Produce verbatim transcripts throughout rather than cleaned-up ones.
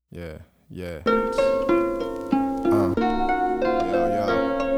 Yeah, yeah. Uh. Yo, yo.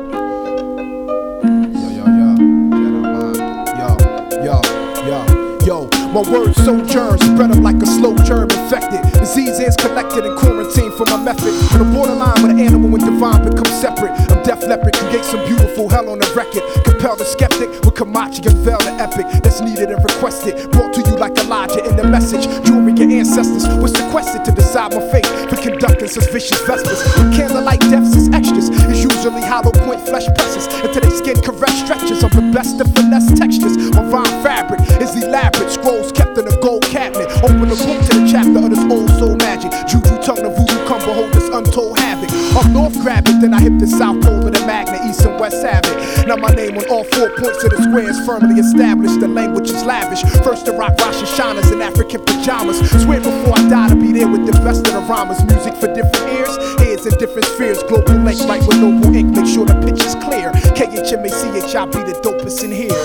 Yo, yo, yo. Jedi mind. Yo, yo, yo. Yo, my words sojourn, spread up like a slow germ infected. Diseases collected and quarantined for my method. On the borderline with an animal and divine become separate. I'm Def Leppard, create some beautiful hell on the record. Compel the skeptic with Kamachi, unveil the epic that's needed and requested. Brought to you like Elijah in the message. Jewelry your ancestors was sequestered to decide my fate for conducting suspicious vespers. Candlelight deaths is extras. It's usually hollow point flesh presses until they skin caress stretches of the best of finesse textures. My rhyme fabric is elaborate. Scrolls kept in a gold cabinet. Open the book to the chapter of this old soul magic. Juju tongue the voodoo come behold this untold havoc. Up north grab it, then I hit the south pole of the magnet. East and west have it. Now my name on all four points of the square is firmly established. The language is lavish. First to rock Rosh Hashanahs in African pajamas. Swear before I die to be there with the best of the rhymers. Music for different ears, heads in different spheres. Global length, right with noble ink. Make sure the pitch is clear. K H M A C H I be the dopest in here.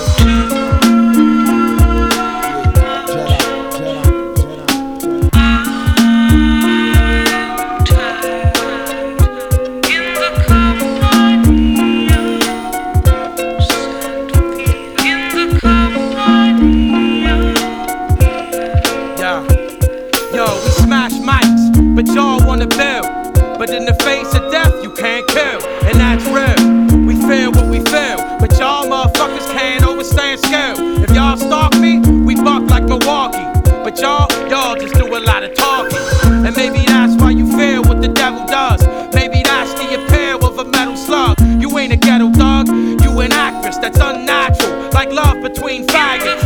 But y'all wanna build, but in the face of death you can't kill, and that's real. We feel what we feel, but y'all motherfuckers can't overstand scale. If y'all stalk me, we buck like Milwaukee, but y'all, y'all just do a lot of talking. And maybe that's why you feel what the devil does. Maybe that's the appeal of a metal slug. You ain't a ghetto thug, you an actress that's unnatural, like love between faggots.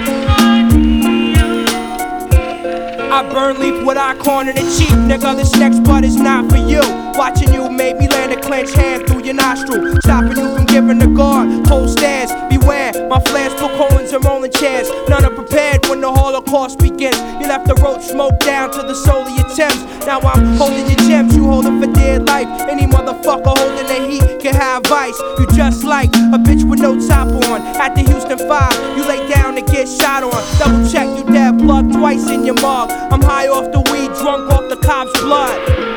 I burn leaf with eye corner the cheek, nigga. This next butt is not for you. Watching you made me land a clenched hand through your nostril, stopping you from giving the guard. Cold stares, beware. My flares put colons and rolling chairs. None are prepared when the Holocaust begins. You left the roach smoke down to the soul of your Thames. Now I'm holding your gems, you hold them for dear life. Any motherfucker holding the heat can have vice. You just like a bitch with no top on. At the Houston five, you lay down to get shot on. Double check, you dead plug twice in your mug. I'm high off the weed, drunk off the cop's blood.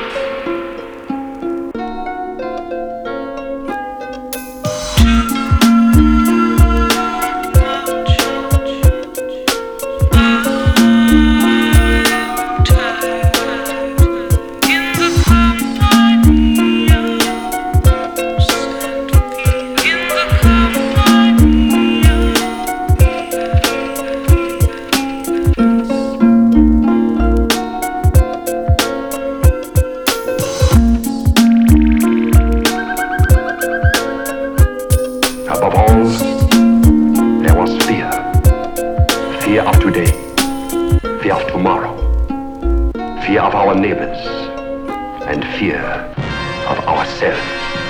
Above all, there was fear. Fear of today, fear of tomorrow, fear of our neighbors, and fear of ourselves.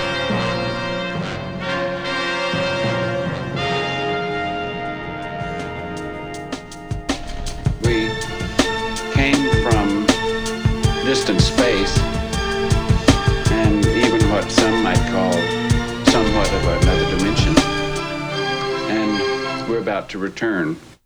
We came from distant space, and even what some might call somewhat of another dimension, and we're about to return.